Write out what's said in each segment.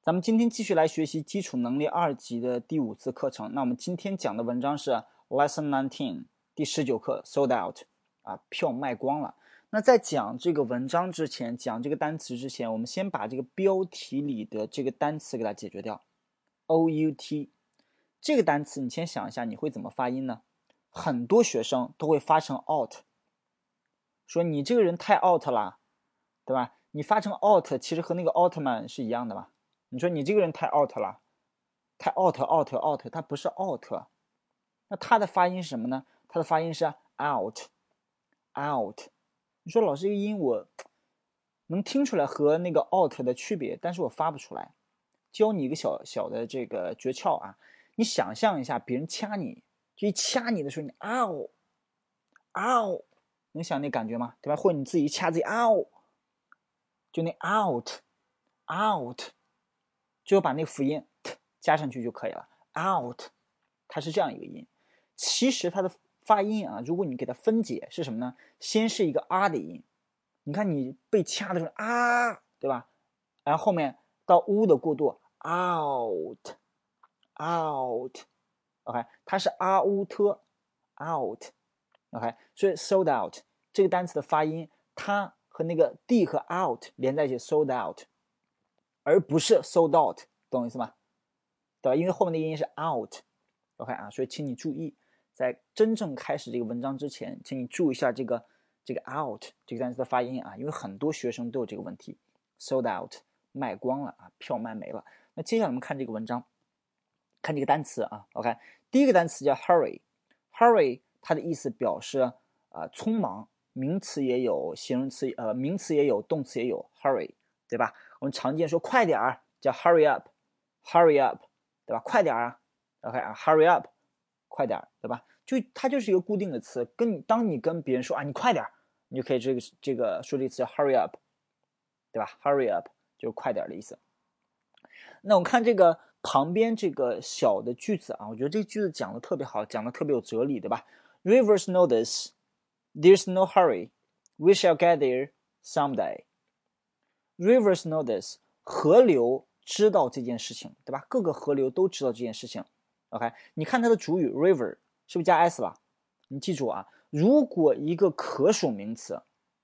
咱们今天继续来学习基础能力2级的第5次课程。那我们今天讲的文章是 Lesson 19第19课 Sold Out 票卖光了。那在讲这个文章之前，讲这个单词之前，我们先把这个标题里的这个单词给它解决掉。OUT 这个单词你先想一下你会怎么发音呢？很多学生都会发成 out， 说你这个人太 out 了，对吧？你发成 out 其实和那个奥特曼是一样的吧？你说你这个人太 out 了，太 out， 它不是 out， 那它的发音是什么呢？它的发音是 out。你说老师这个音我能听出来和那个 out 的区别，但是我发不出来。教你一个小小的这个诀窍啊，你想象一下别人掐你，就一掐你的时候，你能想那感觉吗？对吧？或者你自己掐自己就那 out， 就把那个辅音 t 加上去就可以了。out， 它是这样一个音。其实它的发音啊，如果你给它分解是什么呢？先是一个的音，你看你被掐的时候对吧？然后后面到的过渡 out， OK， 它是out， OK， 所以 sold out 这个单词的发音，它和那个 d 和 out 连在一起 sold out， 而不是 sold out， 懂我意思吗？对吧？因为后面的音是 out，OK 所以请你注意，在真正开始这个文章之前，请你注意一下这个 out 这个单词的发音啊，因为很多学生都有这个问题 ，sold out 卖光了票卖没了。那接下来我们看这个文章，看这个单词啊 ，OK， 第一个单词叫 hurry， 它的意思表示匆忙，名词也有，形容词名词也有，动词也有 hurry， 对吧？我们常见说快点儿叫 hurry up， 对吧？快点啊 ，OK hurry up， 快点，对吧？它就是一个固定的词，当你跟别人说你快点，你就可以这个说这个词叫 hurry up， 对吧 ？hurry up 就是快点的意思。那我们看这个旁边这个小的句子啊，我觉得这个句子讲的特别好，讲的特别有哲理，对吧 ？Rivers know this, there's no hurry, we shall get there someday. Rivers know this， 河流知道这件事情，对吧？各个河流都知道这件事情。OK， 你看它的主语 river 是不是加 s 了？你记住啊，如果一个可数名词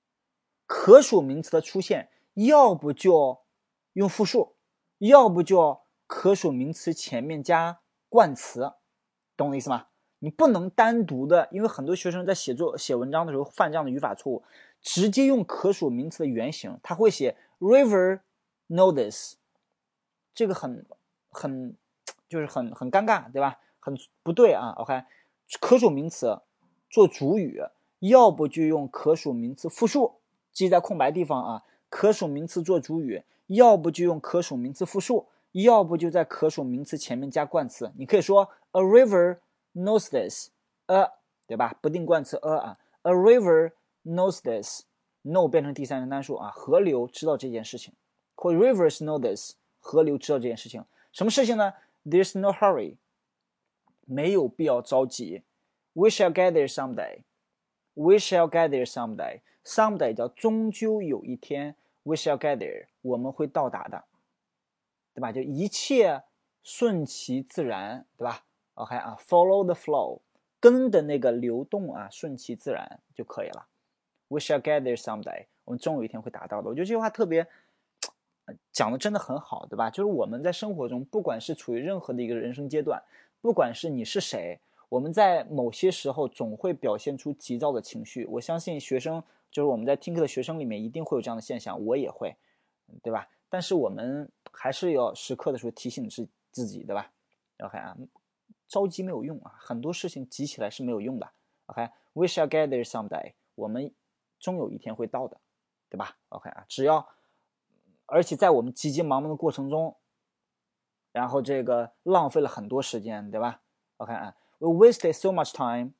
的出现，要不就用复数，要不就可数名词前面加冠词，懂我的意思吗？你不能单独的，因为很多学生在写文章的时候犯这样的语法错误，直接用可数名词的原形，他会写 river know this， 这个就是很尴尬，对吧？很不对啊 OK， 可数名词做主语，要不就用可数名词复数，记在空白地方啊，可数名词做主语，要不就用可数名词复数，要不就在可数名词前面加冠词。你可以说 a river knows this， 对吧？不定冠词 a river knows this， know 变成第三人单数啊，河流知道这件事情，或 rivers know this， 河流知道这件事情。什么事情呢？ There's no hurry， 没有必要着急。We shall get there someday， We shall get there someday， someday 叫终究有一天， We shall get there， 我们会到达的，对吧？就一切顺其自然，对吧 ？OK follow the flow， 跟的那个流动顺其自然就可以了。We shall get there someday， 我们终有一天会达到的。我觉得这句话特别讲的真的很好，对吧？就是我们在生活中，不管是处于任何的一个人生阶段，不管是你是谁，我们在某些时候总会表现出急躁的情绪。我相信学生，就是我们在听课的学生里面，一定会有这样的现象，我也会，对吧？但是我们还是要时刻的时候提醒自己，对吧 ？OK 着急没有用很多事情急起来是没有用的。OK，we shall get there someday， 我们终有一天会到的，对吧 ？OK 只要。而且在我们急急忙忙的过程中，然后这个浪费了很多时间，对吧 ？OK we wasted so much time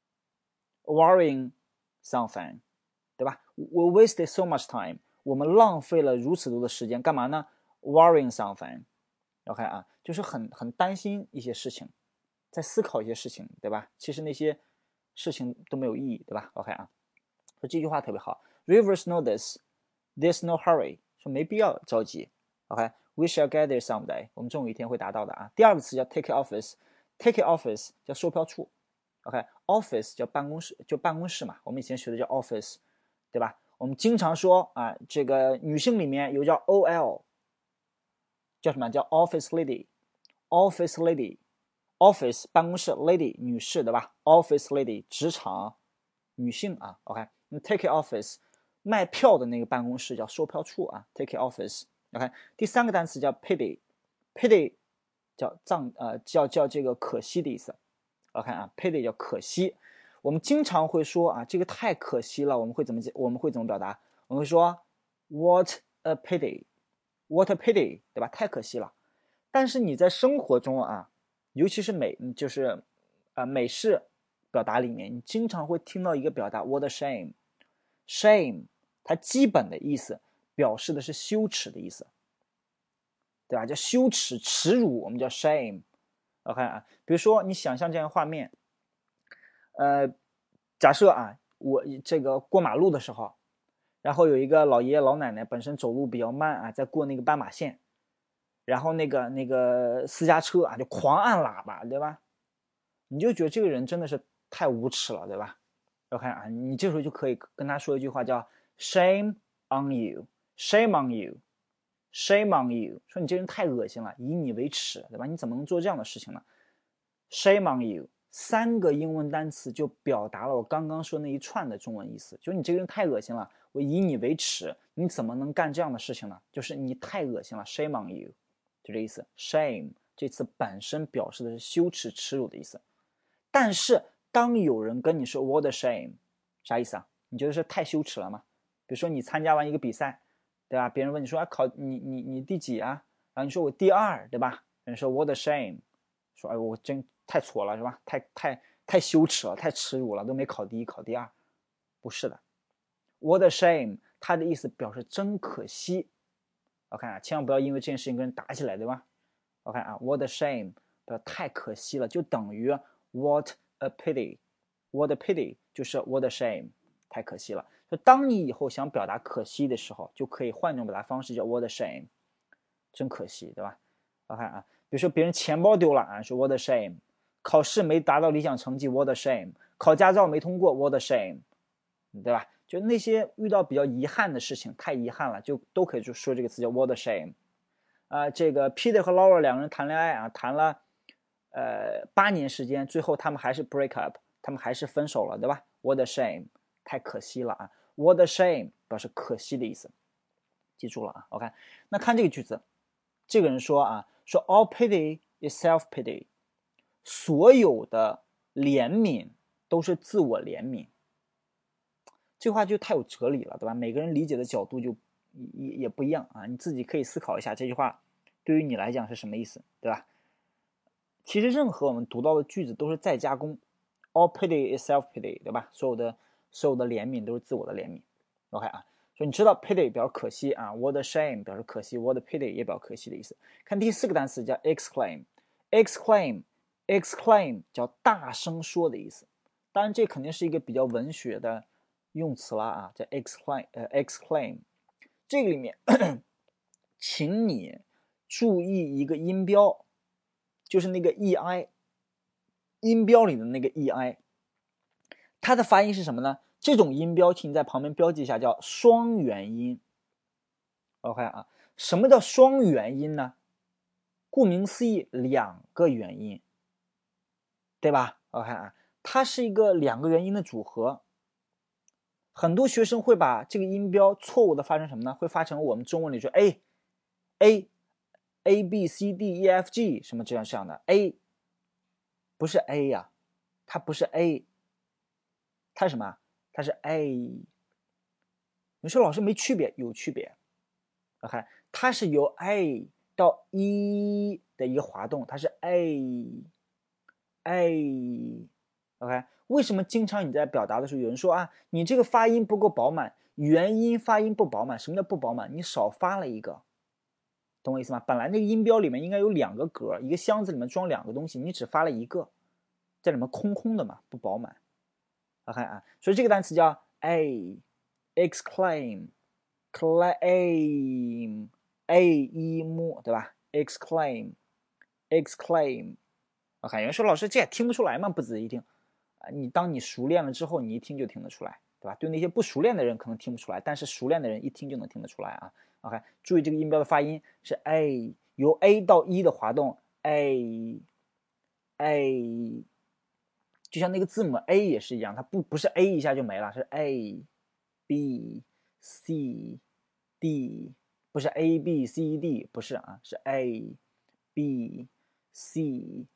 worrying something， 对吧 ？We wasted so much time， 我们浪费了如此多的时间，干嘛呢 ？Worrying something，OK 就是很担心一些事情，在思考一些事情，对吧？其实那些事情都没有意义，对吧 ？OK 所以这句话特别好 ，Rivers know this，there's no hurry。说没必要着急 OK，we shall get there someday， 我们终有一天会达到的啊。第二个词叫 take office，take office 叫售票处。OK，office 叫办公室，就办公室嘛，我们以前学的叫 office， 对吧？我们经常说啊，这个女性里面有叫 OL， 叫什么？叫 office lady，office lady。office 办公室 lady 女士，对吧？ office lady 职场女性啊。 OK，take office 卖票的那个办公室叫售票处啊。take office。 OK， 第三个单词叫 pity 叫这个可惜的意思。OK 啊 pity 叫可惜。我们经常会说啊，这个太可惜了，我们会怎么表达？我们会说 what a pity，what a pity， 对吧？太可惜了。但是你在生活中啊，尤其是美式表达里面，你经常会听到一个表达 what a shame。shame 它基本的意思表示的是羞耻的意思，对吧？叫羞耻、耻辱，我们叫 shame。 OK 啊，比如说你想象这样的画面，假设啊，我这个过马路的时候，然后有一个老爷爷老奶奶本身走路比较慢啊，在过那个斑马线，然后那个私家车啊就狂按喇叭，对吧？你就觉得这个人真的是太无耻了，对吧？ OK 啊，你这时候就可以跟他说一句话叫 shame on you， shame on you， shame on you， 说你这人太恶心了，以你为耻，对吧？你怎么能做这样的事情呢？ shame on you 三个英文单词就表达了我刚刚说那一串的中文意思，就是你这个人太恶心了，我以你为耻，你怎么能干这样的事情呢？就是你太恶心了 shame on you， 就这意思。 shame 这词本身表示的是羞耻耻辱的意思，但是当有人跟你说 what a shame， 啥意思啊？你觉得是太羞耻了吗？比如说你参加完一个比赛，对吧？别人问你说啊，你第几啊？然后你说我第2，对吧？人说 what a shame， 说哎我真太挫了，是吧？太羞耻了，太耻辱了，都没考第1，考第2。不是的 ，what a shame 它的意思表示真可惜。OK 啊，千万不要因为这件事情跟人打起来，对吧？ OK 啊 ，what a shame 表示太可惜了，就等于 what a pity，what a pity 就是 what a shame， 太可惜了。就当你以后想表达可惜的时候，就可以换一种表达方式叫 what a shame， 真可惜，对吧？ OK 啊，比如说别人钱包丢了啊，说 what a shame， 考试没达到理想成绩 what a shame， 考驾照没通过 what a shame， 对吧？就那些遇到比较遗憾的事情，太遗憾了，就都可以就说这个词叫 what a shame。这个 Peter 和 Laura 两个人谈恋爱啊，谈了8年时间，最后他们还是 break up， 他们还是分手了，对吧？ What a shame， 太可惜了啊。 What a shame 表示可惜的意思，记住了啊。 OK， 那看这个句子，这个人说啊，说 all pity is self pity， 所有的怜悯都是自我怜悯。这话就太有哲理了，对吧？每个人理解的角度就也不一样啊，你自己可以思考一下这句话对于你来讲是什么意思，对吧？其实任何我们读到的句子都是再加工 ，all pity is self pity， 对吧？所有的怜悯都是自我的怜悯。OK 啊，所以你知道 pity 表示可惜啊 ，what a shame 表示可惜 ，what a pity 也表示可惜的意思。看第4个单词叫 exclaim，exclaim 叫大声说的意思。当然这肯定是一个比较文学的用词了啊，叫 exclaim。这个里面请你注意一个音标，就是那个 ei， 音标里的那个 ei， 它的发音是什么呢？这种音标请你在旁边标记一下，叫双元音。 OK 啊，什么叫双元音呢？顾名思义，2个元音，对吧？ OK 啊，它是一个2个元音的组合。很多学生会把这个音标错误的发成什么呢？会发成我们中文里说 A B C D E F G 什么这样的 A， 不是 A 呀，它不是 A， 它是什么？它是 A。 你说老师没区别？有区别。 OK， 它是由 A 到 E 的一个滑动，它是 A。 OK， 为什么经常你在表达的时候有人说啊，你这个发音不够饱满，元音发音不饱满。什么叫不饱满？你少发了一个，懂我意思吗？本来那个音标里面应该有2个格，一个箱子里面装2个东西，你只发了一个，在里面空空的嘛，不饱满。OK 啊，所以这个单词叫 A， exclaim， claim， aim， 对吧 ？exclaim。OK， 有人说老师这也听不出来吗？不止一听啊，当你熟练了之后，你一听就听得出来，对吧？对那些不熟练的人可能听不出来，但是熟练的人一听就能听得出来啊。OK， 注意这个音标的发音是 a， 由 a 到 e 的滑动 a， 就像那个字母 a 也是一样，它不是 a 一下就没了，是 a b c d， 不是 a b c d， 不是啊，是 a b c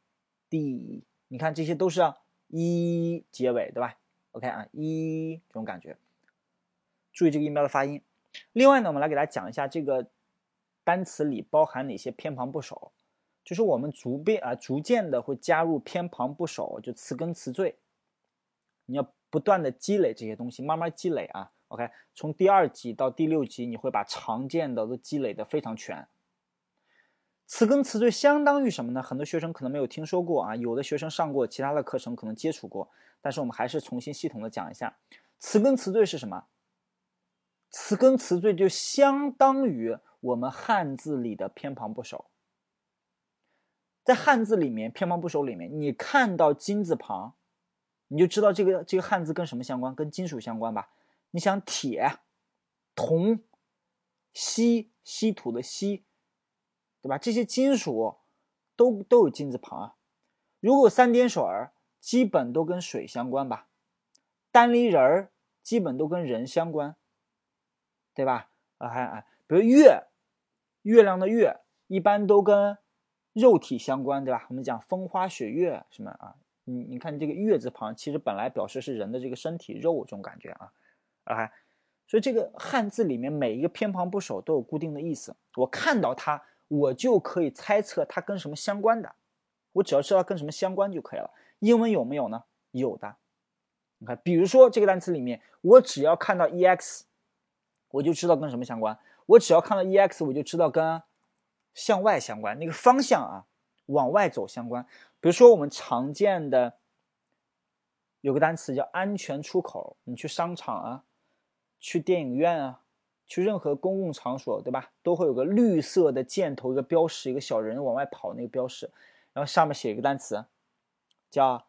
d， 你看这些都是一结尾，对吧 ？OK 啊，一这种感觉，注意这个音标的发音。另外呢，我们来给大家讲一下这个单词里包含哪些偏旁部首，就是我们逐渐的会加入偏旁部首，就词根词缀，你要不断的积累这些东西，慢慢积累啊。OK， 从第2集到第6集，你会把常见的都积累的非常全。词根词缀相当于什么呢？很多学生可能没有听说过啊，有的学生上过其他的课程可能接触过，但是我们还是重新系统的讲一下。词根词缀是什么？词根词缀就相当于我们汉字里的偏旁部首。在汉字里面，偏旁部首里面，你看到金字旁，你就知道这个汉字跟什么相关？跟金属相关吧？你想铁、铜、稀土的稀，对吧？这些金属都有金字旁啊。如果三点水基本都跟水相关吧？单立人基本都跟人相关，对吧？比如月亮的月，一般都跟肉体相关，对吧？我们讲风花雪月什么啊？你看这个月字旁，其实本来表示是人的这个身体肉这种感觉啊。所以这个汉字里面每一个偏旁部首都有固定的意思，我看到它，我就可以猜测它跟什么相关的，我只要知道跟什么相关就可以了。英文有没有呢？有的。你看，比如说这个单词里面，我只要看到 ex， 我就知道跟什么相关。我只要看到 ex， 我就知道跟向外相关，那个方向啊，往外走相关。比如说我们常见的有个单词叫安全出口，你去商场啊，去电影院啊，去任何公共场所，对吧？都会有个绿色的箭头，一个标识，一个小人往外跑那个标识，然后上面写一个单词叫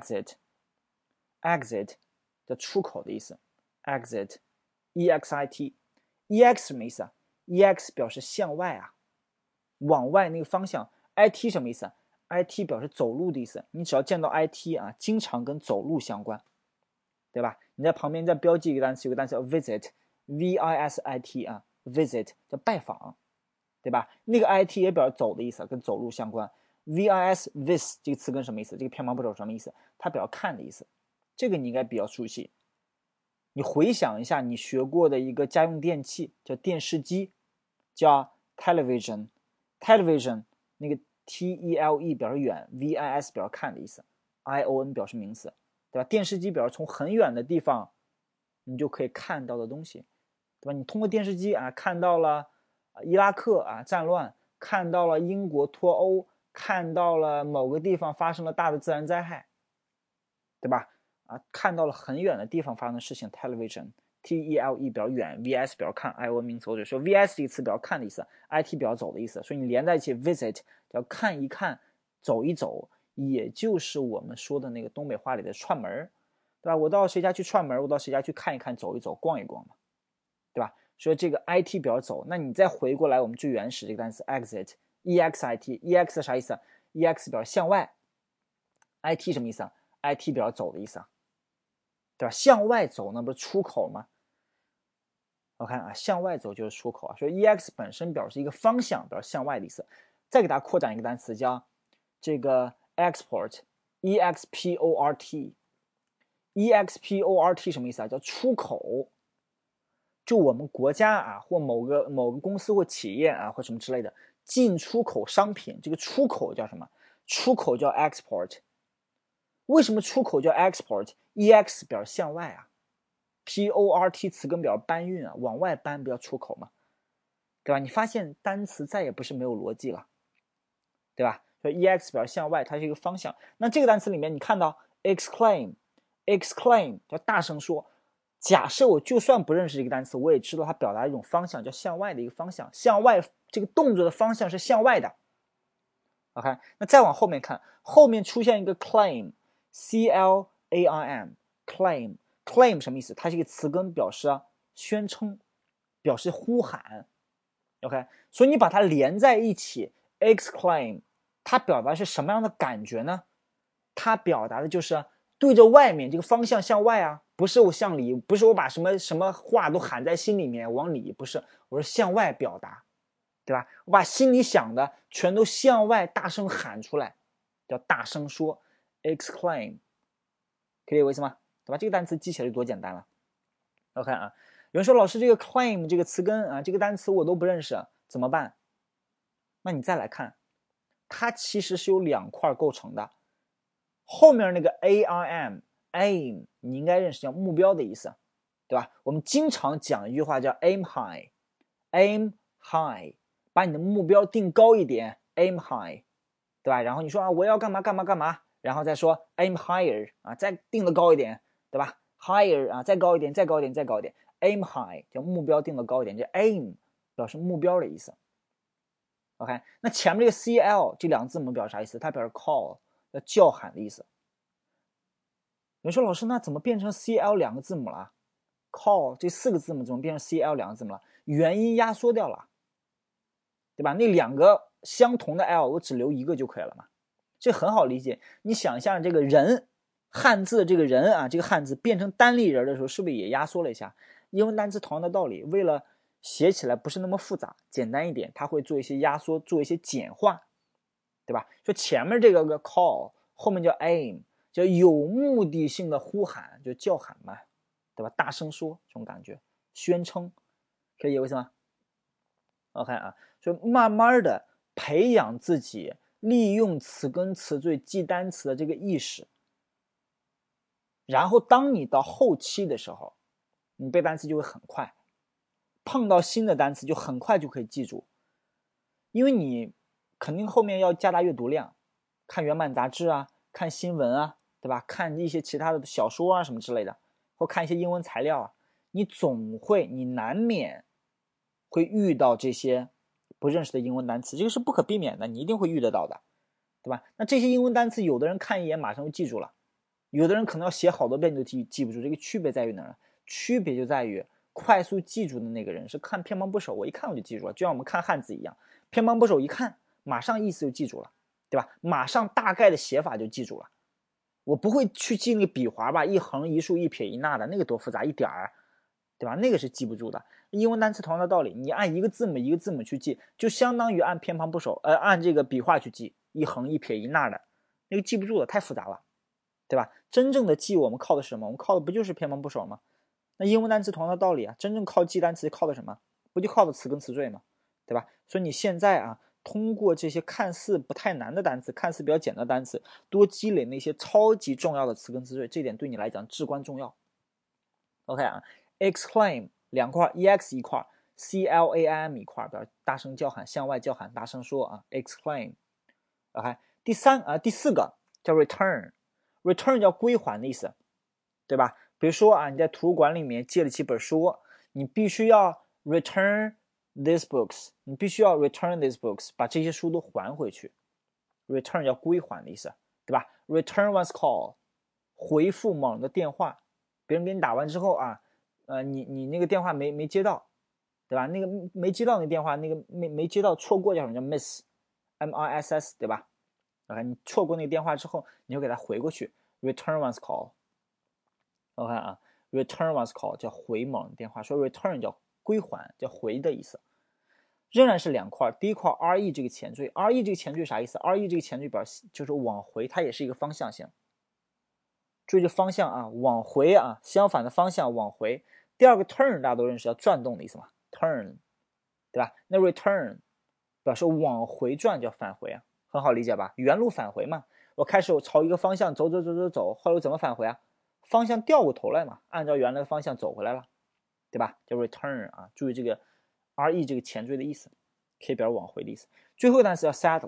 exit 叫出口的意思 exit ex 什么意思啊？ ex 表示向外啊，往外那个方向。 it 什么意思啊？ it 表示走路的意思，你只要见到 it 啊，经常跟走路相关，对吧？你在旁边再标记一个单词，有个单词叫 visit visit 啊 visit 叫拜访，对吧？那个 it 也表示走的意思，跟走路相关。vis 这个词跟什么意思？这个偏旁部首什么意思？它表示看的意思，这个你应该比较熟悉。你回想一下你学过的一个家用电器叫电视机，叫 television 那个 tele 表示远， vis 表示看的意思， ion 表示名词，对吧？电视机表示从很远的地方你就可以看到的东西，对吧？你通过电视机啊看到了伊拉克啊战乱，看到了英国脱欧，看到了某个地方发生了大的自然灾害，对吧？看到了很远的地方发生的事情 television tele 表示远， vs 表示看， ion 名词，或者说 vs 这个词表示看的意思， it 表示走的意思，所以你连在一起 visit 叫看一看，走一走，也就是我们说的那个东北话里的串门，对吧？我到谁家去串门，我到谁家去看一看，走一走，逛一逛嘛，对吧？所以这个 it 表示走，那你再回过来我们最原始这个单词 exit ex 啥意思？ ex 表示向外， it 什么意思啊？ it 表示走的意思啊，对吧？向外走那不是出口吗？我看啊，向外走就是出口啊，所以 ex 本身表示一个方向，表示向外的意思。再给大家扩展一个单词叫这个 export export 什么意思啊？叫出口。就我们国家啊，或某个公司或企业啊，或什么之类的进出口商品，这个出口叫什么？出口叫 export。为什么出口叫 export？ex 表示向外啊，port 词根表示搬运啊，往外搬不叫出口嘛，对吧？你发现单词再也不是没有逻辑了，对吧？所以 ex 表示向外，它是一个方向。那这个单词里面你看到 exclaim 叫大声说。假设我就算不认识这个单词，我也知道它表达一种方向，叫向外的一个方向，向外这个动作的方向是向外的。OK， 那再往后面看，后面出现一个 claim，claim，claim 什么意思？它是一个词根，表示宣称，表示呼喊。OK， 所以你把它连在一起 exclaim， 它表达是什么样的感觉呢？它表达的就是对着外面，这个方向向外啊，不是我向里，不是我把什么话都喊在心里面往里，不是，我是向外表达，对吧？我把心里想的全都向外大声喊出来，叫大声说 exclaim， 可以理解我意思吗？对吧？这个单词记起来就多简单了。OK 啊，有人说老师这个 claim 这个词根啊，这个单词我都不认识，怎么办？那你再来看，它其实是由2块构成的。后面那个 aim 你应该认识，叫目标的意思，对吧？我们经常讲一句话叫 aim high， 把你的目标定高一点 aim high， 对吧？然后你说我要干嘛干嘛干嘛，然后再说 aim higher 再定的高一点，对吧？ higher 再高一点，再高一点，再高一点， aim high 叫目标定的高一点，这 aim 表示目标的意思。OK， 那前面这个 cl 这2个字母表示啥意思？它表示 call， 叫喊的意思。有人说老师，那怎么变成 cl 2个字母了？ call 这4个字母怎么变成 cl 2个字母了？元音压缩掉了，对吧？那2个相同的 l 我只留1个就可以了嘛，这很好理解。你想象这个人，汉字这个人这个汉字变成单立人的时候，是不是也压缩了一下？英文单词同样的道理，为了写起来不是那么复杂，简单一点，它会做一些压缩，做一些简化，对吧？说前面这个 call， 后面叫 aim， 叫有目的性的呼喊，就叫喊嘛，对吧？大声说这种感觉，宣称，可以理解为什么 ？OK 所以慢慢的培养自己利用词根词缀记单词的这个意识，然后当你到后期的时候，你背单词就会很快，碰到新的单词就很快就可以记住，因为你肯定后面要加大阅读量，看原版杂志看新闻对吧？看一些其他的小说什么之类的，或看一些英文材料你难免会遇到这些不认识的英文单词，这个是不可避免的，你一定会遇得到的，对吧？那这些英文单词，有的人看一眼马上就记住了，有的人可能要写好多遍都记不住，这个区别在于哪儿？区别就在于快速记住的那个人是看偏旁部首，我一看我就记住了，就像我们看汉字一样，偏旁部首一看马上意思就记住了，对吧？马上大概的写法就记住了。我不会去记那个笔划吧，一横一竖一撇一捺的那个多复杂，一点对吧？那个是记不住的。英文单词同样的道理，你按一个字母一个字母去记，就相当于按偏旁部首按这个笔画去记，一横一撇一捺的，那个记不住的，太复杂了，对吧？真正的记我们靠的是什么？我们靠的不就是偏旁部首吗？那英文单词同样的道理真正靠记单词靠的什么？不就靠的词根词缀吗？对吧？所以你现在通过这些看似不太难的单词，看似比较简单的单词，多积累那些超级重要的词根词缀，这点对你来讲至关重要。OK exclaim 2块 ex 一块 claim 一块，表示大声叫喊，向外叫喊，大声说exclaim。OK， 第4个叫 return 叫归还的意思，对吧？比如说你在图书馆里面借了几本书，你必须要 return these books， 你必须要 return these books， 把这些书都还回去。return 叫归还的意思，对吧？ return one's call 回复某人的电话，别人给你打完之后你那个电话没接到，对吧？那个没接到那个电话，那个没接到错过叫什么？叫 miss， 对吧？你错过那个电话之后，你就给他回过去 return one's call。OK return one's call 叫回某人电话，说 return 叫归还，叫回的意思。仍然是2块，第一块 re 这个前缀 ，re 这个前缀啥意思 ？re 这个前缀表示就是往回，它也是一个方向性。注意这方向往回相反的方向往回。第二个 turn 大家都认识，叫转动的意思嘛 ，turn， 对吧？那 return 表示往回转，叫返回很好理解吧？原路返回嘛。我开始朝一个方向走，后来我怎么返回方向调过头来嘛，按照原来的方向走回来了，对吧？叫 return注意这个 re 这个前缀的意思，可以表示往回的意思。最后一个单词叫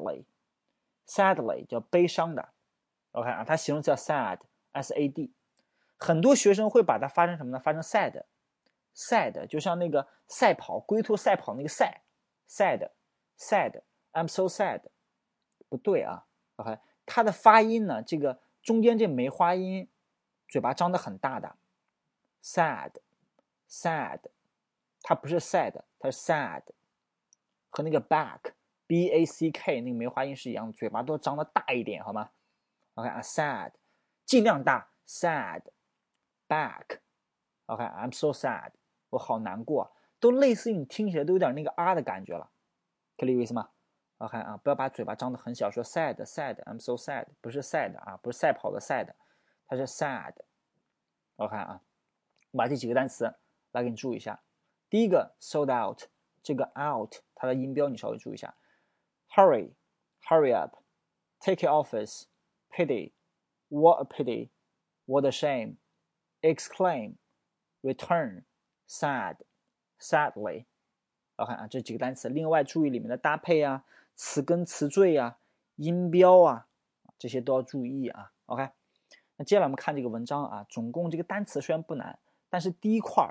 sadly 叫悲伤的 ，OK 它形容词叫 sad，sad， 很多学生会把它发成什么呢？发成 sad， 就像那个赛跑龟兔赛跑那个赛 sad， sad，I'm so sad， 不对啊。OK， 它的发音呢，这个中间这梅花音，嘴巴张得很大的 ，sad， 它不是 sad， 它是 sad， 和那个 back 那个梅花音是一样的，嘴巴都张得大一点，好吗 ？OK 啊 ，sad， 尽量大 ，sad， back，OK，I'm so sad， 我好难过，都类似于你听起来都有点那个啊的感觉了，可以理解吗 ？OK 啊，不要把嘴巴张得很小，说 sad，I'm so sad， 不是 sad 啊，不是赛跑的 sad， 它是 sad。OK 啊，我把这几个单词来给你注意一下。第一个 sold out， 这个 out 它的音标你稍微注意一下。Hurry up, take your office, pity, what a pity, what a shame, exclaim, return, sad, sadly。OK 啊，这几个单词，另外注意里面的搭配啊、词根词缀啊、音标啊，这些都要注意啊。OK， 那接下来我们看这个文章啊，总共这个单词虽然不难，但是第一块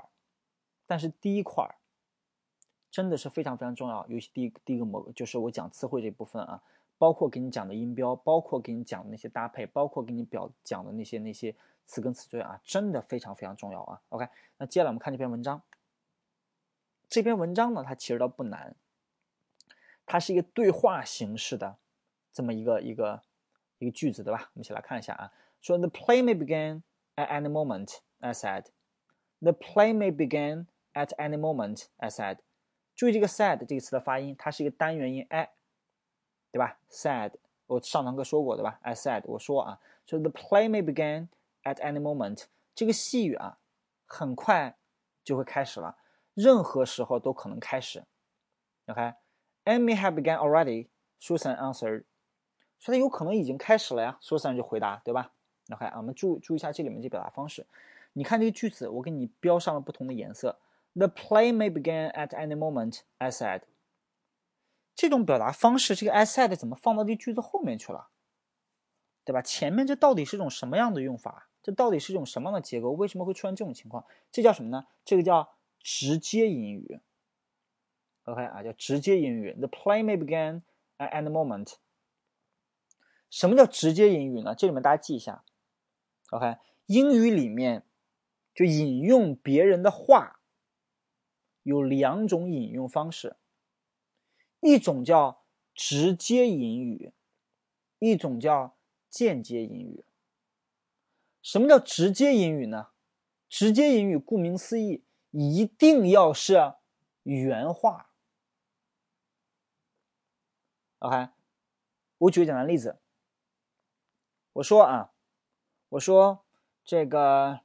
真的是非常非常重要，尤其第一个就是我讲词汇这部分啊，包括给你讲的音标，包括给你讲的那些搭配，包括给你讲的那些词根词缀啊，真的非常非常重要啊。OK， 那接下来我们看这篇文章。这篇文章呢，它其实倒不难，它是一个对话形式的这么一个句子，对吧？我们一起来看一下啊。说 The play may begin at any moment, I said. The play may begin at any moment, I said. 注意这个 said 这个词的发音，它是一个单元音 I， 对吧 ？said 我上堂课说过，对吧 ？I said 我说啊，说 the play may begin at any moment， 这个细语啊，很快就会开始了，任何时候都可能开始。OK， It may have begun already， Susan answered， 说它有可能已经开始了呀 ，Susan 就回答，对吧 ？OK， 我们注意一下这里面这表达方式。你看这个句子，我给你标上了不同的颜色。The play may begin at any moment, I said。这种表达方式，这个 I said 怎么放到这句子后面去了？对吧？前面这到底是种什么样的用法？这到底是一种什么样的结构？为什么会出现这种情况？这叫什么呢？这个叫直接引语。OK 啊，叫直接引语。The play may begin at any moment。什么叫直接引语呢？这里面大家记一下。OK， 英语里面就引用别人的话有两种引用方式，一种叫直接引语，一种叫间接引语。什么叫直接引语呢？直接引语顾名思义，一定要是原话。OK， 我举个简单例子，我说这个，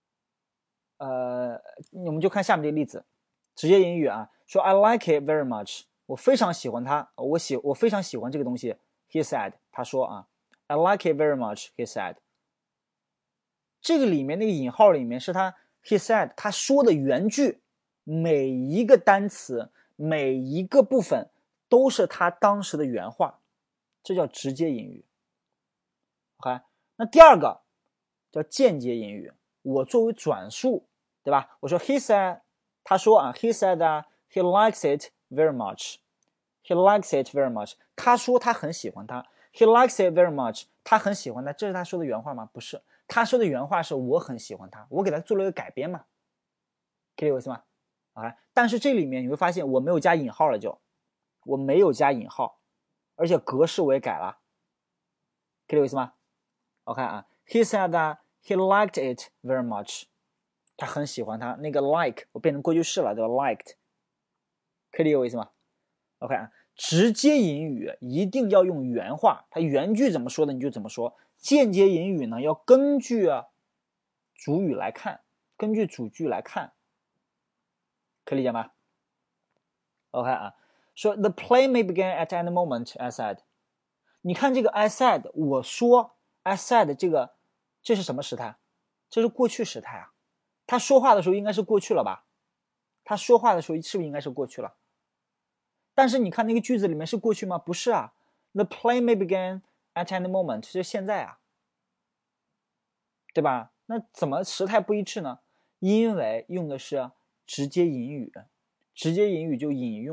我们就看下面这个例子，直接引语啊，说 I like it very much， 我非常喜欢它，我非常喜欢这个东西。He said， 他说啊 ，I like it very much。He said， 这个里面那个引号里面是他 He said 他说的原句，每一个单词每一个部分都是他当时的原话，这叫直接引语。OK， 那第二个叫间接引语，我作为转述，对吧？我说 He said， 他说啊 ，He said that he likes it very much。He likes it very much。他说他很喜欢它。He likes it very much。他很喜欢它，这是他说的原话吗？不是，他说的原话是我很喜欢它，我给他做了一个改编嘛，可以理解吗？啊，但是这里面你会发现我没有加引号了，我没有加引号，而且格式我也改了，可以理解吗 ？OK 啊 ，He said that he liked it very much。他很喜欢它，那个 like 我变成过去式了，对吧 ？liked， 可以理解我意思吗 ？OK 啊，直接引语一定要用原话，它原句怎么说的你就怎么说。间接引语呢，要根据主语来看，根据主句来看，可以理解吗 ？OK 啊，说 The play may begin at any moment, I said。你看这个 I said， 我说 I said 这是什么时态？这是过去时态啊。他说话的时候应该是过去了吧？他说话的时候是不是应该是过去了？但是你看那个句子里面是过去吗？不是啊。The play may begin at any moment 是现在啊，对吧？那怎么时态不一致呢？因为用的是直接引语，直接引语就引用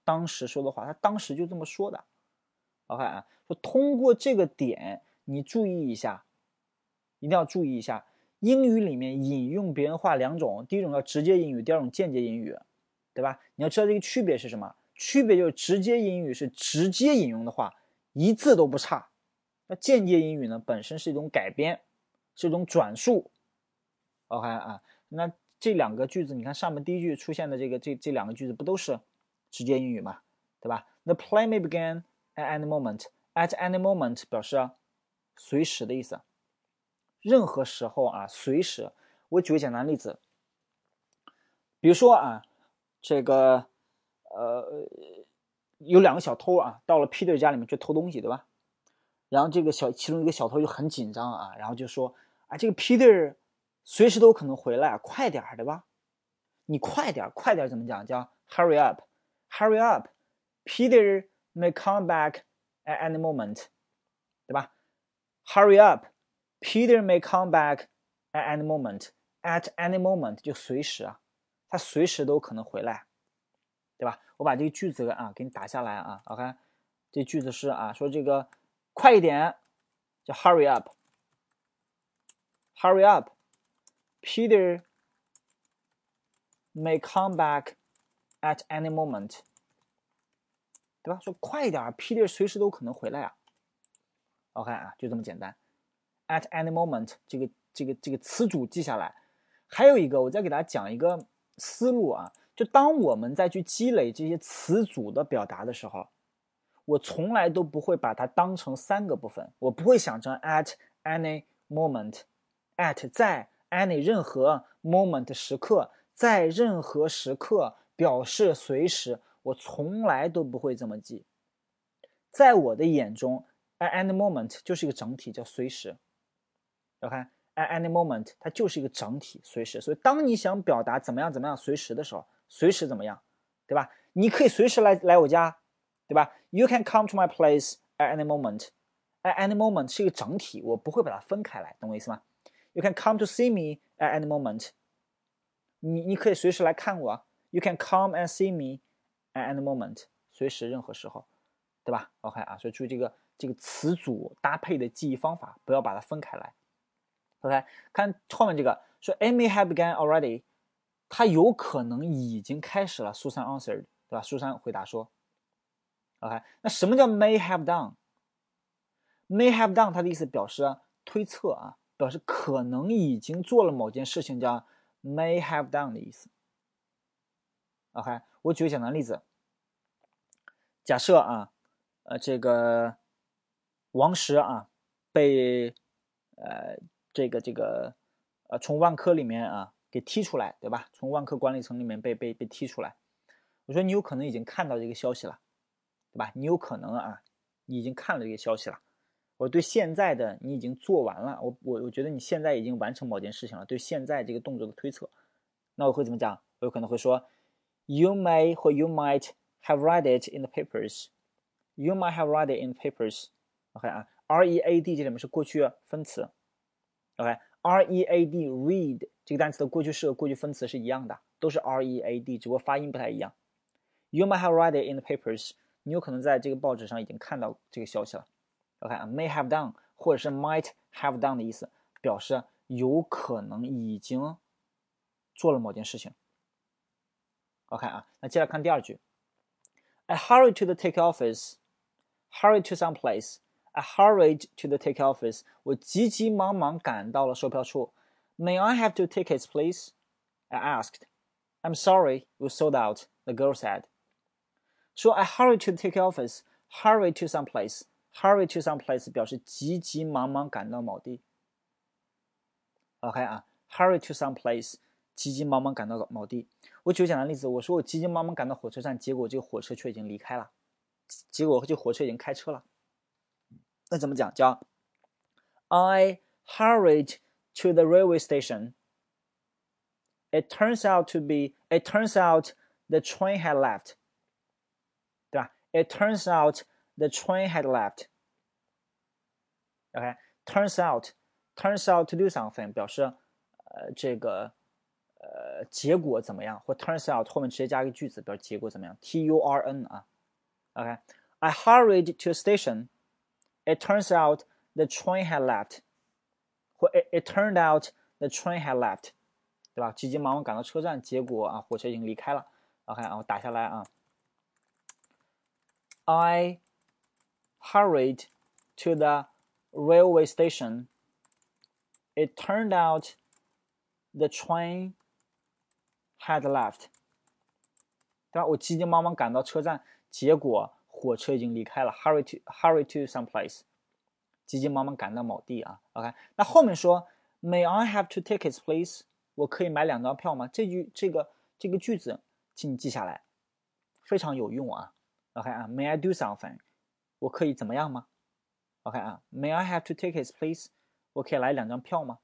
当时说的话，他当时就这么说的。OK 啊，说通过这个点，你注意一下，一定要注意一下，英语里面引用别人话两种，第一种叫直接英语，第二种间接英语，对吧？你要知道这个区别是什么？区别就是直接英语是直接引用的话，一字都不差。那间接英语呢，本身是一种改编，是一种转述。OK 啊，那这两个句子，你看上面第一句出现的这两个句子不都是直接英语嘛，对吧？ The play may begin at any moment. At any moment 表示随时的意思，任何时候啊，随时。我举个简单例子，比如说啊，这个有两个小偷啊，到了 Peter 家里面去偷东西，对吧？然后这个其中一个小偷就很紧张啊，然后就说啊，这个 Peter 随时都可能回来，快点，对吧？你快点怎么讲？叫 hurry up，hurry up。Peter may come back at any moment， 对吧 ？Hurry up，Peter may come back at any moment。At any moment 就随时啊，他随时都可能回来，对吧？我把这个句子啊给你打下来啊。OK， 这句子是啊，说这个快一点，叫 hurry up，hurry up。Peter may come back at any moment， 对吧？说快一点 ，Peter 随时都可能回来啊。OK 啊，就这么简单。At any moment 这个词组记下来。还有一个，我再给大家讲一个思路啊，就当我们再去积累这些词组的表达的时候，我从来都不会把它当成三个部分，我不会想成 at any moment，at 在 any 任何 moment 时刻，在任何时刻表示随时，我从来都不会这么记。在我的眼中 at any moment 就是一个整体，叫随时。OK，at any moment 它就是一个整体，随时。所以当你想表达怎么样随时的时候，随时怎么样，对吧？你可以随时来我家，对吧？ You can come to my place at any moment。at any moment 是一个整体，我不会把它分开来，懂我意思吗？ You can come to see me at any moment。 你可以随时来看我。 You can come and see me at any moment， 随时任何时候，对吧？ OK 啊，所以注意这个词组搭配的记忆方法，不要把它分开来。OK， 看后面这个说 It may have begun already， 它有可能已经开始了。Susan answered， 对吧？苏珊回答说。OK， 那什么叫 may have done？May have done 它的意思表示推测啊，表示可能已经做了某件事情，叫 may have done 的意思。OK， 我举个简单例子，假设啊，这个王石啊被从万科里面啊给踢出来，对吧？从万科管理层里面被踢出来。我说你有可能已经看到这个消息了，对吧？你有可能啊，你已经看了这个消息了。我对现在的你已经做完了，我觉得你现在已经完成某件事情了，对现在这个动作的推测。那我会怎么讲？我有可能会说 You may 或 You might have read it in the papers。 You might have read it in the papers。 OK 啊 ，read 这里面是过去分词。OK，read read 这个单词的过去式和过去分词是一样的，都是 read， 只不过发音不太一样。You might have read it in the papers， 你有可能在这个报纸上已经看到这个消息了。OK，may have done 或者是 might have done 的意思，表示有可能已经做了某件事情。OK 啊，那接着看第二句 I hurried to the ticket office. Hurried to some place. I hurried to the ticket office. 我急急忙忙赶到了售票处。May I have 2 tickets, please? I asked. I'm sorry, we sold out, the girl said. 说 I hurried to the ticket office. Hurried to some place. Hurried to some place 表示急急忙忙赶到某地。OK 啊 ，hurried to some place， 急急忙忙赶到某地。我举个简单例子，我说我急急忙忙赶到火车站，结果这个火车却已经离开了，结果这火车已经开车了。那怎么讲？叫 I hurried to the railway station. It turns out the train had left. 对吧 ？It turns out the train had left. OK，turns out to do something 表示结果怎么样，或 turns out 后面直接加一个句子，表示结果怎么样 ，turn 啊 ，OK。I hurried to a station. It turns out the train had left. 或 it turned out the train had left， 对吧？急急忙忙赶到车站，结果啊，火车已经离开了。OK， 我打下来啊。I hurried to the railway station. It turned out the train had left， 对吧？我急急忙忙赶到车站，结果火车已经离开了。Hurry to some place， 急急忙忙赶到某地啊。OK， 那后面说 May I have 2 tickets, please？ 我可以买2张票吗？这个句子，请你记下来，非常有用啊。OK 啊 ，May I do something？ 我可以怎么样吗 ？OK 啊 ，May I have 2 tickets, please？ 我可以来2张票吗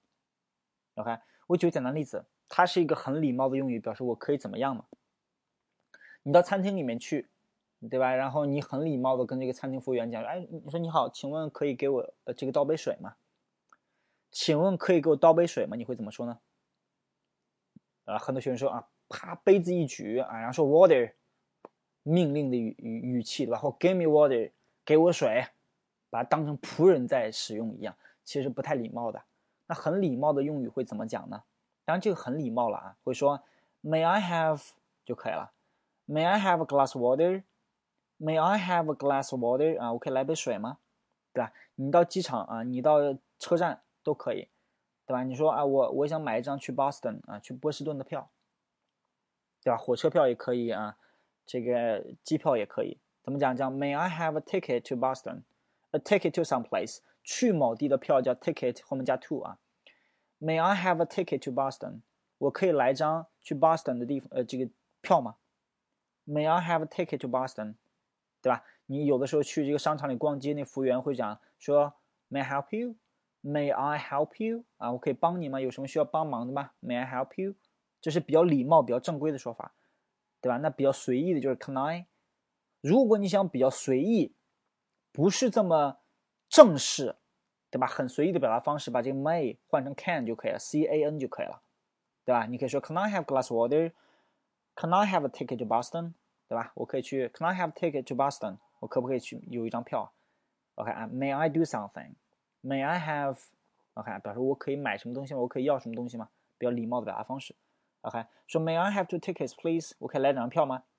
？OK， 我举个简单例子，它是一个很礼貌的用语，表示我可以怎么样嘛。你到餐厅里面去，对吧？然后你很礼貌的跟这个餐厅服务员讲，哎，你说你好，请问可以给我这个倒杯水吗？请问可以给我倒杯水吗？你会怎么说呢？很多学生说啊，啪，杯子一举啊，然后说 water， 命令的语气，对吧？或 give me water， 给我水，把它当成仆人在使用一样，其实不太礼貌的。那很礼貌的用语会怎么讲呢？当然这个很礼貌了啊，会说 May I have 就可以了。May I have a glass of water？ May I have a glass of water？ 啊，我可以来杯水吗？对吧？你到机场啊，你到车站都可以，对吧？你说啊，我想买一张去 Boston 啊，去波士顿的票，对吧？火车票也可以啊，这个机票也可以。怎么讲？叫 May I have a ticket to Boston？ A ticket to some place， 去某地的票叫 ticket 后面加 to 啊。May I have a ticket to Boston？ 我可以来张去 Boston 的地方这个票吗？ May I have a ticket to Boston？ 对吧？你有的时候去这个商场里逛街，那服务员会讲说 May I help you？ May I help you？ 啊，我可以帮你吗？有什么需要帮忙的吗？ May I help you？ 这是比较礼貌、比较正规的说法，对吧？那比较随意的就是 Can I？ 如果你想比较随意，不是这么正式，对吧？很随意的表达方式，把这个 may 换成 can 就可以了 ，can 就可以了，对吧？你可以说 Can I have glass water？Can I have a ticket to Boston？ 对吧？我可以去 Can I have a ticket to Boston？ 我可不可以去有一张票 ？OK 啊 ，May I do something？May I have OK 表示我可以买什么东西吗？我可以要什么东西吗？比较礼貌的表达方式。OK， 说 May I have 2 tickets, please？ 我可以来2张票吗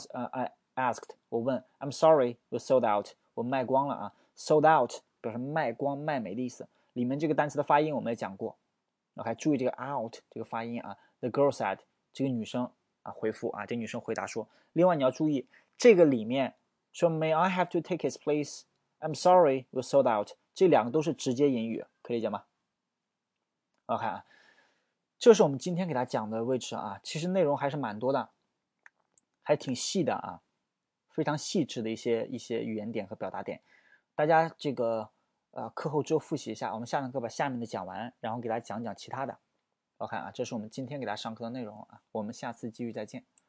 ？I asked， 我问 I'm sorry, we sold out， 我卖光了啊。Sold out 表示卖光、卖没的意思。里面这个单词的发音我们也讲过。OK， 注意这个 out 这个发音啊。The girl said， 这个女生啊回复啊，这女生回答说。另外你要注意这个里面说 May I have 2 tickets, please？ I'm sorry, we sold out。这2个都是直接引语，可以理解吗 ？OK 啊。这是我们今天给大家讲的位置啊，其实内容还是蛮多的，还挺细的啊，非常细致的一些语言点和表达点。大家这个课后之后复习一下，我们下堂课把下面的讲完，然后给大家讲讲其他的。OK 啊，这是我们今天给大家上课的内容啊，我们下次继续再见。